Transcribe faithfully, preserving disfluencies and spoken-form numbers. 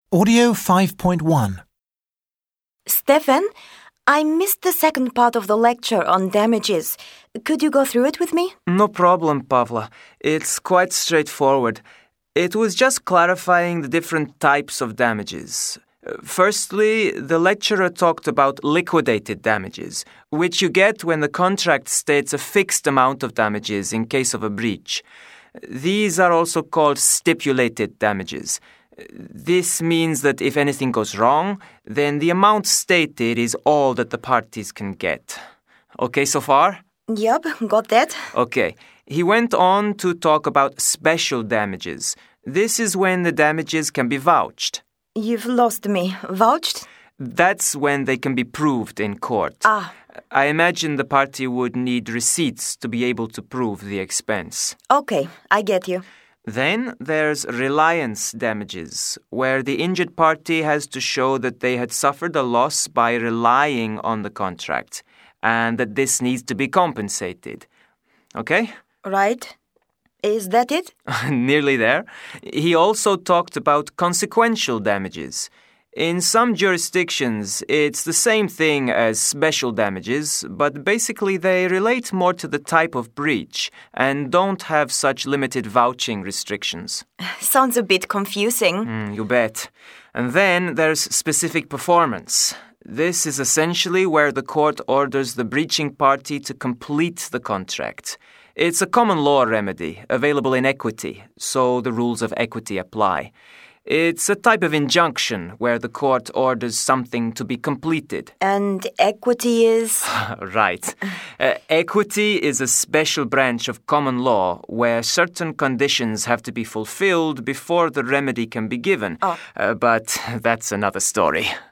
Audio five point one. Stefan, I missed the second part of the lecture on damages. Could you go through it with me? No problem, Pavla. It's quite straightforward. It was just clarifying the different types of damages. Firstly, the lecturer talked about liquidated damages, which you get when the contract states a fixed amount of damages in case of a breach. These are also called stipulated damages. This means that if anything goes wrong, then the amount stated is all that the parties can get. Okay so far? Yup, got that. Okay. He went on to talk about special damages. This is when the damages can be vouched. You've lost me. Vouched? That's when they can be proved in court. Ah. I imagine the party would need receipts to be able to prove the expense. Okay, I get you. Then there's reliance damages, where the injured party has to show that they had suffered a loss by relying on the contract, and that this needs to be compensated. Okay? Right. Is that it? Nearly there. He also talked about consequential damages. In some jurisdictions, it's the same thing as special damages, but basically they relate more to the type of breach and don't have such limited vouching restrictions. Sounds a bit confusing. Mm, you bet. And then there's specific performance. This is essentially where the court orders the breaching party to complete the contract. It's a common law remedy available in equity, so the rules of equity apply. It's a type of injunction where the court orders something to be completed. And equity is? Right. Uh, equity is a special branch of common law where certain conditions have to be fulfilled before the remedy can be given. Oh. Uh, but that's another story.